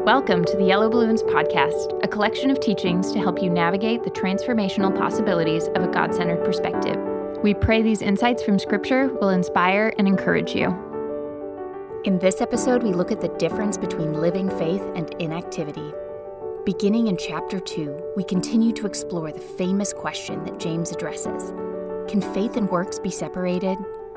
Welcome to the Yellow Balloons Podcast, a collection of teachings to help you navigate the transformational possibilities of a God-centered perspective. We pray these insights from Scripture will inspire and encourage you. In this episode, we look at the difference between living faith and inactivity. Beginning in chapter 2, we continue to explore the famous question that James addresses. Can faith and works be separated?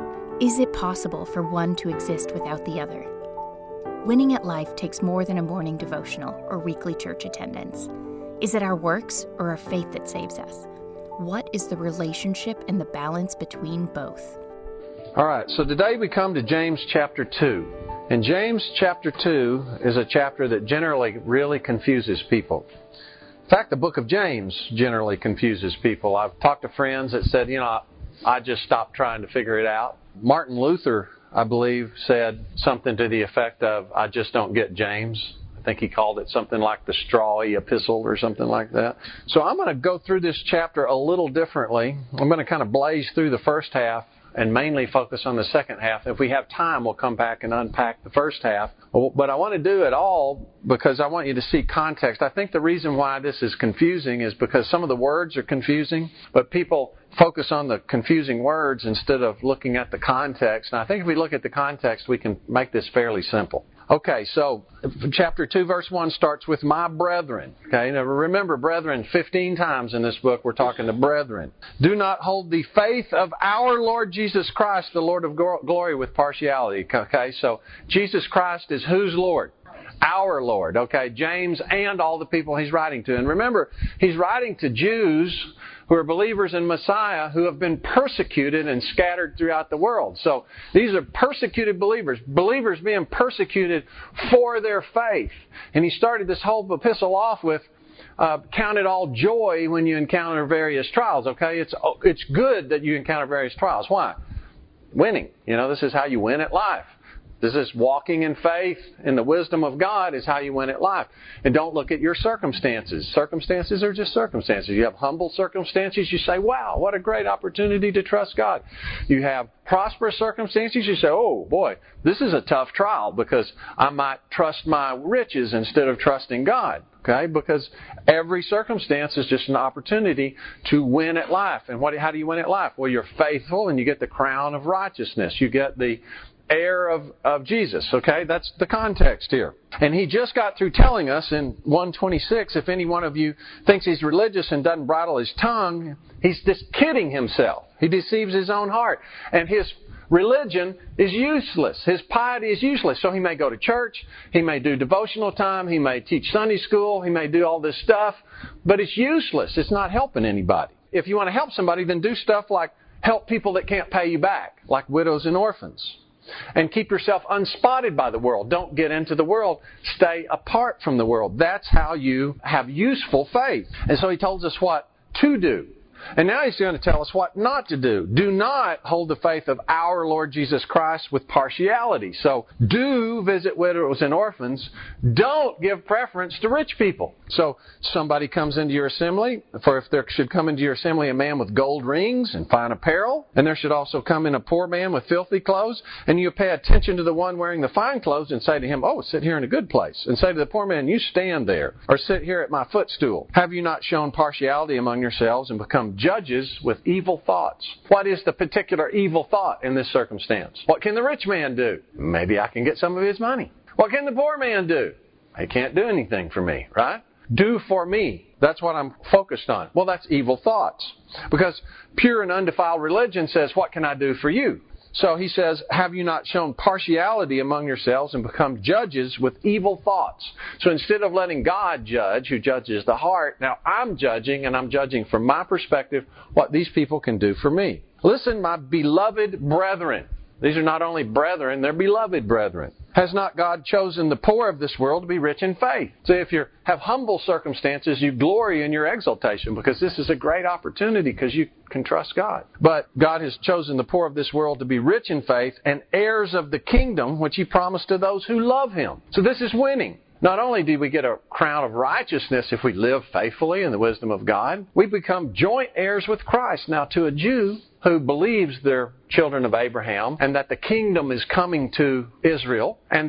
Is it possible for one to exist without the other? Winning at life takes more than a morning devotional or weekly church attendance. Is it our works or our faith that saves us? What is the relationship and the balance between both? All right, so today we come to James chapter 2. And James chapter 2 is a chapter that generally really confuses people. In fact, the book of James generally confuses people. I've talked to friends that said, I just stopped trying to figure it out. Martin Luther, I believe, said something to the effect of, I just don't get James. I think he called it something like the strawy epistle or something like that. So I'm going to go through this chapter a little differently. I'm going to kind of blaze through the first half and mainly focus on the second half. If we have time, we'll come back and unpack the first half. But I want to do it all because I want you to see context. I think the reason why this is confusing is because some of the words are confusing, but people focus on the confusing words instead of looking at the context. And I think if we look at the context, we can make this fairly simple. Okay, so chapter 2, verse 1 starts with my brethren. Okay, now remember, brethren, 15 times in this book we're talking to brethren. Do not hold the faith of our Lord Jesus Christ, the Lord of glory, with partiality. Okay, so Jesus Christ is whose Lord? Our Lord. Okay, James and all the people he's writing to. And remember, he's writing to Jews who are believers in Messiah who have been persecuted and scattered throughout the world. So these are persecuted believers being persecuted for their faith. And he started this whole epistle off with, count it all joy when you encounter various trials. Okay, it's good that you encounter various trials. Why? Winning. This is how you win at life. This is walking in faith in the wisdom of God is how you win at life. And don't look at your circumstances. Circumstances are just circumstances. You have humble circumstances, you say, wow, what a great opportunity to trust God. You have prosperous circumstances, you say, oh boy, this is a tough trial because I might trust my riches instead of trusting God. Okay, because every circumstance is just an opportunity to win at life. And how do you win at life? Well, you're faithful and you get the crown of righteousness. You get the heir of Jesus, okay? That's the context here. And he just got through telling us in 1:26, if any one of you thinks he's religious and doesn't bridle his tongue, he's just kidding himself. He deceives his own heart. And his religion is useless. His piety is useless. So he may go to church, he may do devotional time, he may teach Sunday school, he may do all this stuff, but it's useless. It's not helping anybody. If you want to help somebody, then do stuff like help people that can't pay you back, like widows and orphans. And keep yourself unspotted by the world. Don't get into the world. Stay apart from the world. That's how you have useful faith. And so he tells us what to do. And now he's going to tell us what not to do. Do not hold the faith of our Lord Jesus Christ with partiality. So do visit widows and orphans. Don't give preference to rich people. So somebody comes into your assembly, for if there should come into your assembly a man with gold rings and fine apparel, and there should also come in a poor man with filthy clothes, and you pay attention to the one wearing the fine clothes and say to him, oh, sit here in a good place. And say to the poor man, you stand there, or sit here at my footstool. Have you not shown partiality among yourselves and become judges with evil thoughts? What is the particular evil thought in this circumstance? What can the rich man do? Maybe I can get some of his money. What can the poor man do? He can't do anything for me, right? Do for me. That's what I'm focused on. Well, that's evil thoughts. Because pure and undefiled religion says, what can I do for you? So he says, have you not shown partiality among yourselves and become judges with evil thoughts? So instead of letting God judge, who judges the heart, now I'm judging, and I'm judging from my perspective what these people can do for me. Listen, my beloved brethren. These are not only brethren, they're beloved brethren. Has not God chosen the poor of this world to be rich in faith? So if you have humble circumstances, you glory in your exaltation because this is a great opportunity because you can trust God. But God has chosen the poor of this world to be rich in faith and heirs of the kingdom which He promised to those who love Him. So this is winning. Not only do we get a crown of righteousness if we live faithfully in the wisdom of God, we become joint heirs with Christ. Now, to a Jew who believes they're children of Abraham and that the kingdom is coming to Israel and that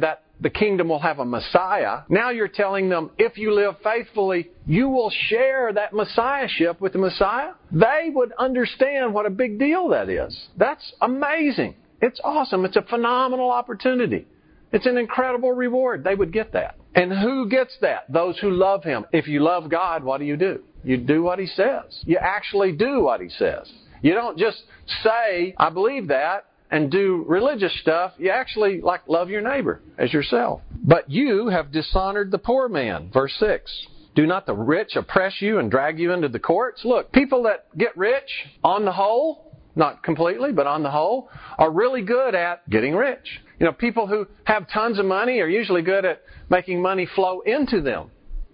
the kingdom will have a Messiah. Now you're telling them, if you live faithfully, you will share that Messiahship with the Messiah. They would understand what a big deal that is. That's amazing. It's awesome. It's a phenomenal opportunity. It's an incredible reward. They would get that. And who gets that? Those who love Him. If you love God, what do? You do what He says. You actually do what He says. You don't just say, I believe that, and do religious stuff. You actually love your neighbor as yourself. But you have dishonored the poor man. Verse 6. Do not the rich oppress you and drag you into the courts? Look, people that get rich, on the whole, not completely, but on the whole, are really good at getting rich. You know, people who have tons of money are usually good at making money flow into them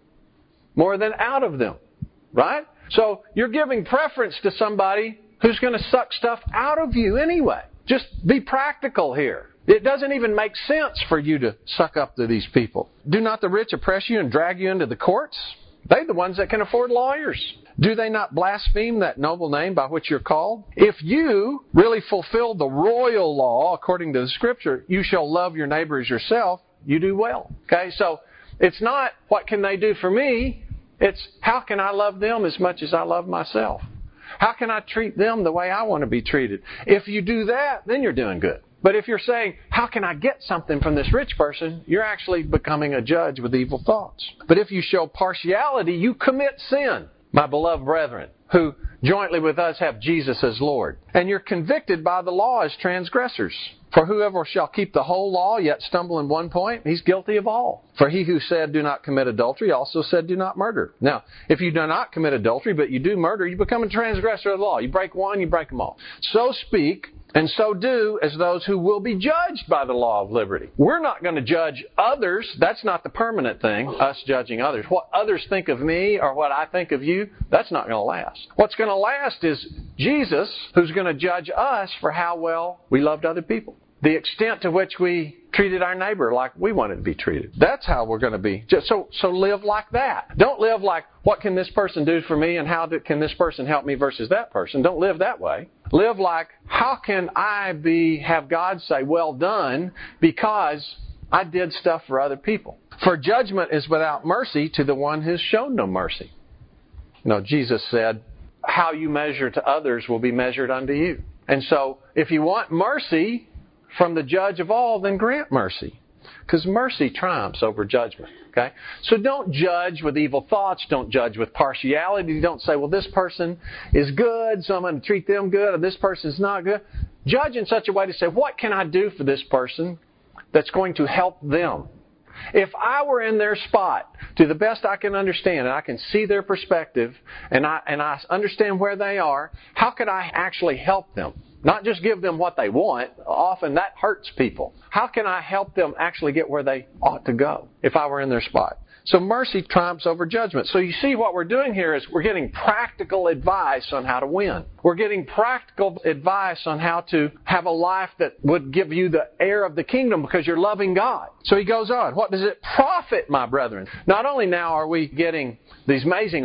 more than out of them. Right? So you're giving preference to somebody who's going to suck stuff out of you anyway. Just be practical here. It doesn't even make sense for you to suck up to these people. Do not the rich oppress you and drag you into the courts? They're the ones that can afford lawyers. Do they not blaspheme that noble name by which you're called? If you really fulfill the royal law, according to the Scripture, you shall love your neighbor as yourself, you do well. Okay, so it's not what can they do for me, it's how can I love them as much as I love myself? How can I treat them the way I want to be treated? If you do that, then you're doing good. But if you're saying, how can I get something from this rich person? You're actually becoming a judge with evil thoughts. But if you show partiality, you commit sin, my beloved brethren, who jointly with us have Jesus as Lord. And you're convicted by the law as transgressors. For whoever shall keep the whole law, yet stumble in one point, he's guilty of all. For he who said, do not commit adultery, also said, do not murder. Now, if you do not commit adultery, but you do murder, you become a transgressor of the law. You break one, you break them all. So speak, and so do as those who will be judged by the law of liberty. We're not going to judge others. That's not the permanent thing, us judging others. What others think of me or what I think of you, that's not going to last. What's going to last is Jesus, who's going to judge us for how well we loved other people. The extent to which we treated our neighbor like we wanted to be treated. That's how we're going to be. So live like that. Don't live like, what can this person do for me and how can this person help me versus that person. Don't live that way. Live like, how can I have God say, well done, because I did stuff for other people. For judgment is without mercy to the one who's shown no mercy. You know, Jesus said, how you measure to others will be measured unto you. And so, if you want mercy from the judge of all, then grant mercy. Because mercy triumphs over judgment. Okay? So don't judge with evil thoughts. Don't judge with partiality. Don't say, well, this person is good, so I'm going to treat them good, or this person's not good. Judge in such a way to say, what can I do for this person that's going to help them? If I were in their spot, to the best I can understand, and I can see their perspective, and I understand where they are, how could I actually help them? Not just give them what they want. Often that hurts people. How can I help them actually get where they ought to go if I were in their spot? So mercy triumphs over judgment. So you see what we're doing here is we're getting practical advice on how to win. We're getting practical advice on how to have a life that would give you the air of the kingdom because you're loving God. So he goes on. What does it profit, my brethren? Not only now are we getting these amazing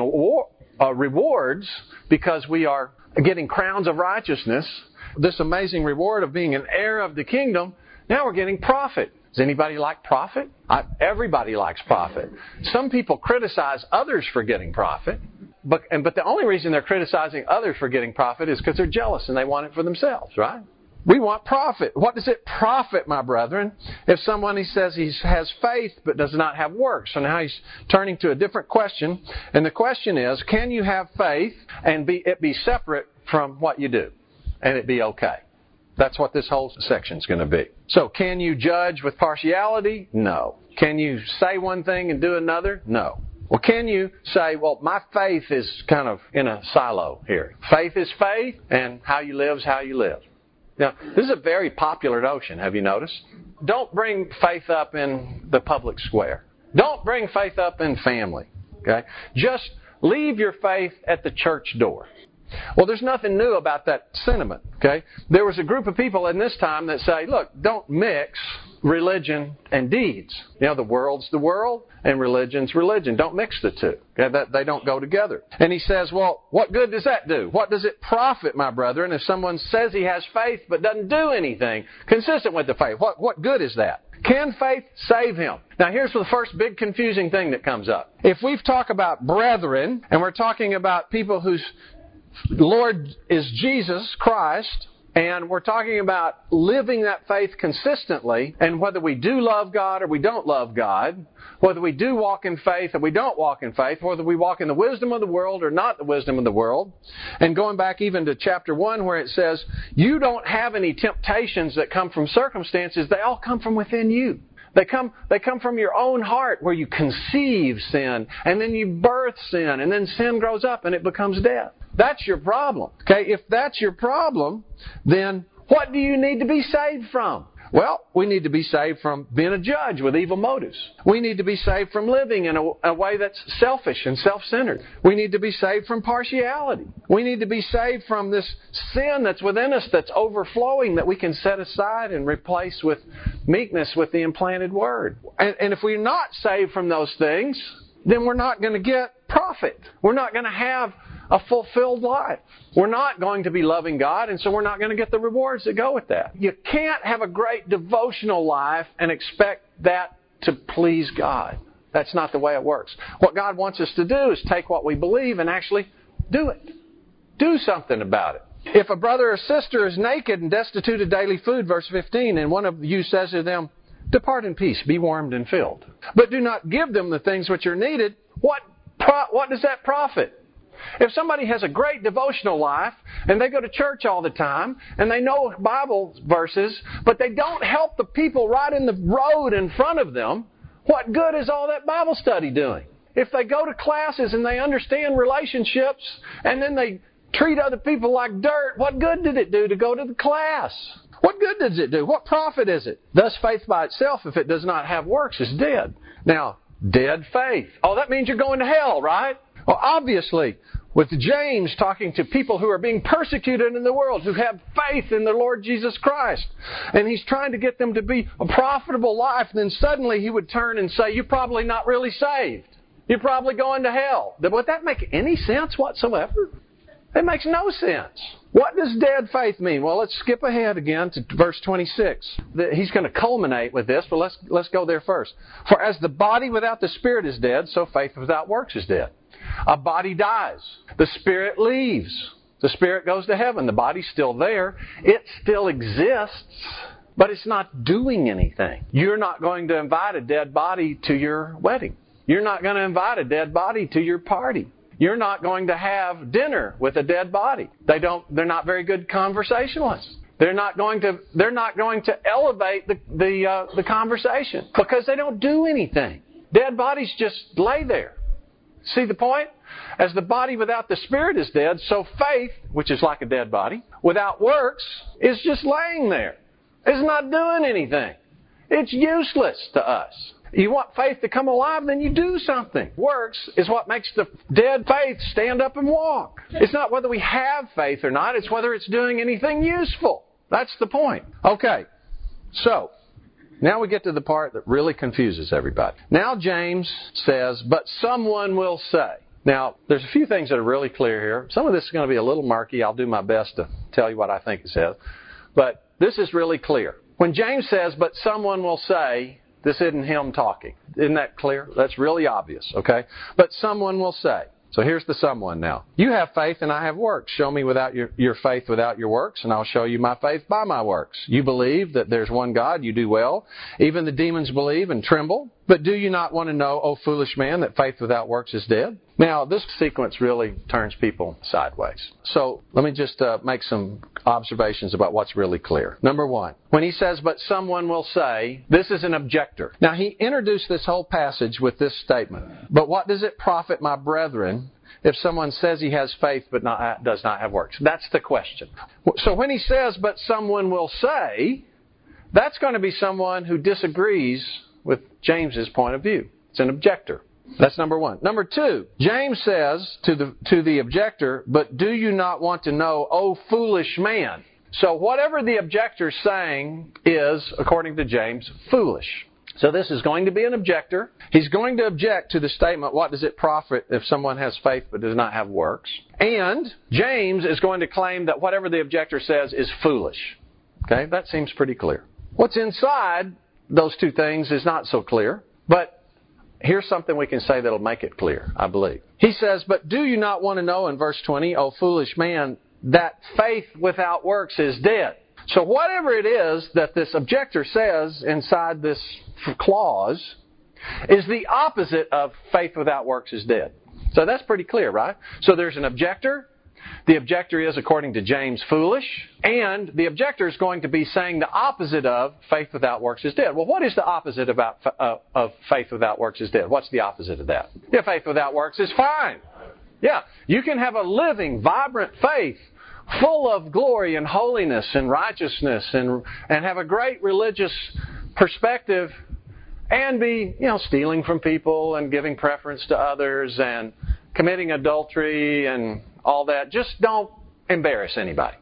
rewards because we are getting crowns of righteousness, this amazing reward of being an heir of the kingdom, now we're getting profit. Does anybody like profit? Everybody likes profit. Some people criticize others for getting profit, but the only reason they're criticizing others for getting profit is because they're jealous and they want it for themselves, right? We want profit. What does it profit, my brethren, if someone, he says, he has faith but does not have works? So now he's turning to a different question, and the question is, can you have faith and it be separate from what you do, and it be okay? That's what this whole section is going to be. So, can you judge with partiality? No. Can you say one thing and do another? No. Well, can you say, well, my faith is kind of in a silo here. Faith is faith, and how you live is how you live. Now, this is a very popular notion, have you noticed? Don't bring faith up in the public square. Don't bring faith up in family. Okay? Just leave your faith at the church door. Well, there's nothing new about that sentiment, okay? There was a group of people in this time that say, look, don't mix religion and deeds. You know, the world's the world and religion's religion. Don't mix the two. Okay? They don't go together. And he says, well, what good does that do? What does it profit, my brethren, if someone says he has faith but doesn't do anything consistent with the faith? What good is that? Can faith save him? Now here's the first big confusing thing that comes up. If we've talked about brethren, and we're talking about people whose Lord is Jesus Christ, and we're talking about living that faith consistently, and whether we do love God or we don't love God, whether we do walk in faith or we don't walk in faith, whether we walk in the wisdom of the world or not the wisdom of the world, and going back even to chapter 1 where it says, you don't have any temptations that come from circumstances, they all come from within you. They come from your own heart where you conceive sin, and then you birth sin, and then sin grows up and it becomes death. That's your problem. Okay, if that's your problem, then what do you need to be saved from? Well, we need to be saved from being a judge with evil motives. We need to be saved from living in a way that's selfish and self-centered. We need to be saved from partiality. We need to be saved from this sin that's within us that's overflowing that we can set aside and replace with meekness with the implanted Word. And if we're not saved from those things, then we're not going to get profit. We're not going to have a fulfilled life. We're not going to be loving God, and so we're not going to get the rewards that go with that. You can't have a great devotional life and expect that to please God. That's not the way it works. What God wants us to do is take what we believe and actually do it. Do something about it. If a brother or sister is naked and destitute of daily food, verse 15, and one of you says to them, depart in peace, be warmed and filled, but do not give them the things which are needed, what does that profit? If somebody has a great devotional life and they go to church all the time and they know Bible verses, but they don't help the people right in the road in front of them, what good is all that Bible study doing? If they go to classes and they understand relationships and then they treat other people like dirt, what good did it do to go to the class? What good does it do? What profit is it? Thus, faith by itself, if it does not have works, is dead. Now, dead faith. Oh, that means you're going to hell, right? Well, obviously, with James talking to people who are being persecuted in the world, who have faith in the Lord Jesus Christ, and he's trying to get them to be a profitable life, then suddenly he would turn and say, you're probably not really saved. You're probably going to hell. Would that make any sense whatsoever? It makes no sense. What does dead faith mean? Well, let's skip ahead again to verse 26. He's going to culminate with this, but let's go there first. For as the body without the spirit is dead, so faith without works is dead. A body dies. The spirit leaves. The spirit goes to heaven. The body's still there. It still exists, but it's not doing anything. You're not going to invite a dead body to your wedding. You're not going to invite a dead body to your party. You're not going to have dinner with a dead body. They're not very good conversationalists. They're not going to elevate the conversation because they don't do anything. Dead bodies just lay there. See the point? As the body without the spirit is dead, so faith, which is like a dead body, without works, is just laying there. It's not doing anything. It's useless to us. You want faith to come alive, then you do something. Works is what makes the dead faith stand up and walk. It's not whether we have faith or not, it's whether it's doing anything useful. That's the point. Okay, so now we get to the part that really confuses everybody. Now James says, but someone will say. Now, there's a few things that are really clear here. Some of this is going to be a little murky. I'll do my best to tell you what I think it says. But this is really clear. When James says, but someone will say, this isn't him talking. Isn't that clear? That's really obvious, okay? But someone will say. So here's the someone now. You have faith and I have works. Show me without your faith without your works, and I'll show you my faith by my works. You believe that there's one God, you do well. Even the demons believe and tremble. But do you not want to know, O foolish man, that faith without works is dead? Now, this sequence really turns people sideways. So let me just make some observations about what's really clear. Number one, when he says, but someone will say, this is an objector. Now, he introduced this whole passage with this statement. But what does it profit, my brethren, if someone says he has faith but does not have works? That's the question. So when he says, but someone will say, that's going to be someone who disagrees with James's point of view. It's an objector. That's number one. Number two, James says to the objector, but do you not want to know, O foolish man? So whatever the objector's saying is, according to James, foolish. So this is going to be an objector. He's going to object to the statement, what does it profit if someone has faith but does not have works? And James is going to claim that whatever the objector says is foolish. Okay, that seems pretty clear. What's inside those two things is not so clear. But here's something we can say that'll make it clear, I believe. He says, but do you not want to know in verse 20, O foolish man, that faith without works is dead? So whatever it is that this objector says inside this clause is the opposite of faith without works is dead. So that's pretty clear, right? So there's an objector. The objector is, according to James, foolish. And the objector is going to be saying the opposite of faith without works is dead. Well, what is the opposite of faith without works is dead? What's the opposite of that? Yeah, faith without works is fine. Yeah, you can have a living, vibrant faith full of glory and holiness and righteousness and have a great religious perspective and be, stealing from people and giving preference to others and committing adultery and all that. Just don't embarrass anybody.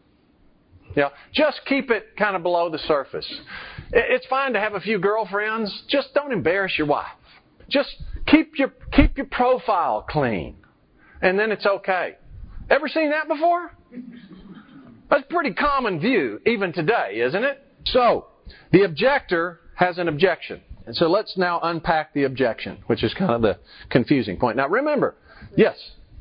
Just keep it kind of below the surface. It's fine to have a few girlfriends. Just don't embarrass your wife. Just keep your profile clean. And then it's okay. Ever seen that before? That's a pretty common view, even today, isn't it? So, the objector has an objection. And so let's now unpack the objection, which is kind of the confusing point. Now remember, yes?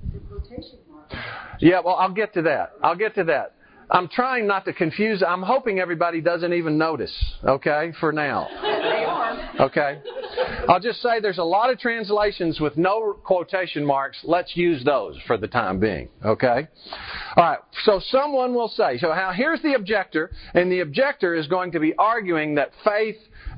Yeah, well, I'll get to that. I'm trying not to confuse. I'm hoping everybody doesn't even notice, okay, for now. They are. Okay. I'll just say there's a lot of translations with no quotation marks. Let's use those for the time being, okay? All right, so someone will say, here's the objector, and the objector is going to be arguing that faith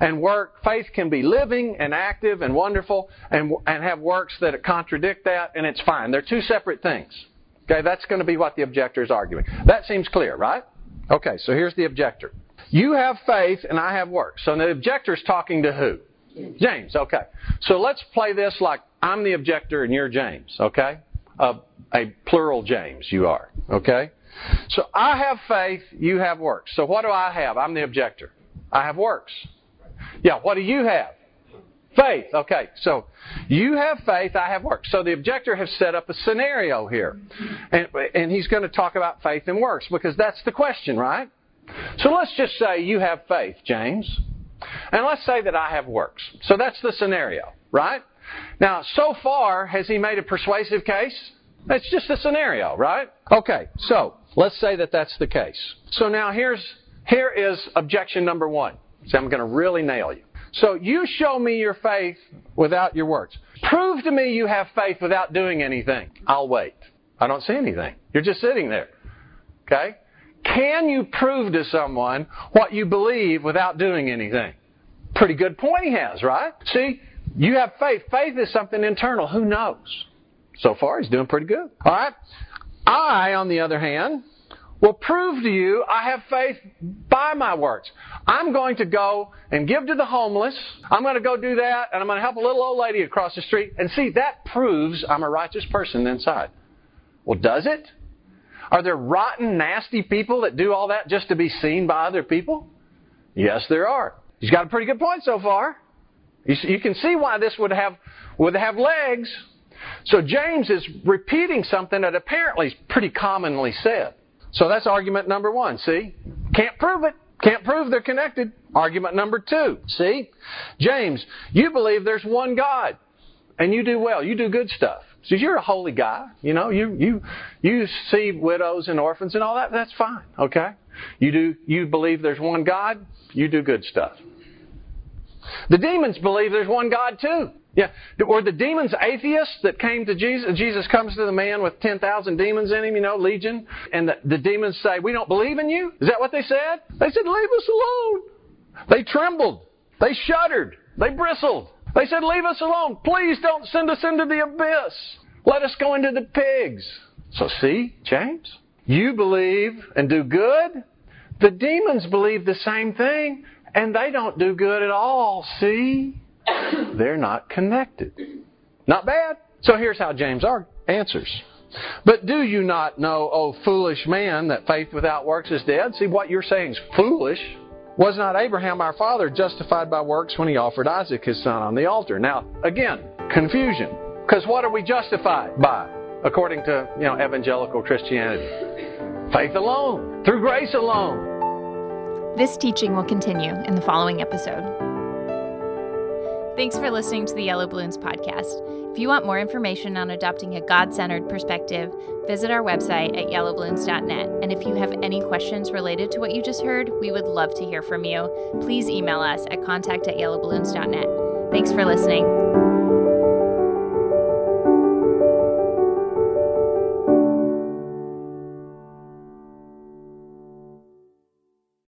can be living and active and wonderful and have works that contradict that, and it's fine. They're two separate things. Okay, that's going to be what the objector is arguing. That seems clear, right? Okay, so here's the objector. You have faith and I have works. So the objector is talking to who? James, okay. So let's play this like I'm the objector and you're James, okay? A plural James, you are, okay? So I have faith, you have works. So what do I have? I'm the objector. I have works. Yeah, what do you have? Faith. Okay, so you have faith, I have works. So the objector has set up a scenario here. And he's going to talk about faith and works because that's the question, right? So let's just say you have faith, James. And let's say that I have works. So that's the scenario, right? Now, so far, has he made a persuasive case? It's just a scenario, right? Okay, so let's say that that's the case. So now here is objection number one. So I'm going to really nail you. So you show me your faith without your works. Prove to me you have faith without doing anything. I'll wait. I don't see anything. You're just sitting there. Okay? Can you prove to someone what you believe without doing anything? Pretty good point he has, right? See, you have faith. Faith is something internal. Who knows? So far, he's doing pretty good. All right? I, on the other hand, will prove to you I have faith by my works. I'm going to go and give to the homeless. I'm going to go do that, and I'm going to help a little old lady across the street. And see, that proves I'm a righteous person inside. Well, does it? Are there rotten, nasty people that do all that just to be seen by other people? Yes, there are. He's got a pretty good point so far. You can see why this would have legs. So James is repeating something that apparently is pretty commonly said. So that's argument number one, see? Can't prove it. Can't prove they're connected. Argument number two, see? James, you believe there's one God. And you do well. You do good stuff. So you're a holy guy. You know, you see widows and orphans and all that. That's fine, okay? You believe there's one God. You do good stuff. The demons believe there's one God too. Yeah. Were the demons atheists that came to Jesus? Jesus comes to the man with 10,000 demons in him, legion. And the demons say, we don't believe in you? Is that what they said? They said, leave us alone. They trembled. They shuddered. They bristled. They said, leave us alone. Please don't send us into the abyss. Let us go into the pigs. So see, James, you believe and do good. The demons believe the same thing, and they don't do good at all. See? They're not connected. Not bad. So here's how James answers. But do you not know, O foolish man, that faith without works is dead? See, what you're saying is foolish. Was not Abraham our father justified by works when he offered Isaac his son on the altar? Now, again, confusion. Because what are we justified by, according to evangelical Christianity? Faith alone. Through grace alone. This teaching will continue in the following episode. Thanks for listening to the Yellow Balloons podcast. If you want more information on adopting a God-centered perspective, visit our website at yellowballoons.net. And if you have any questions related to what you just heard, we would love to hear from you. Please email us at contact@yellowballoons.net. Thanks for listening.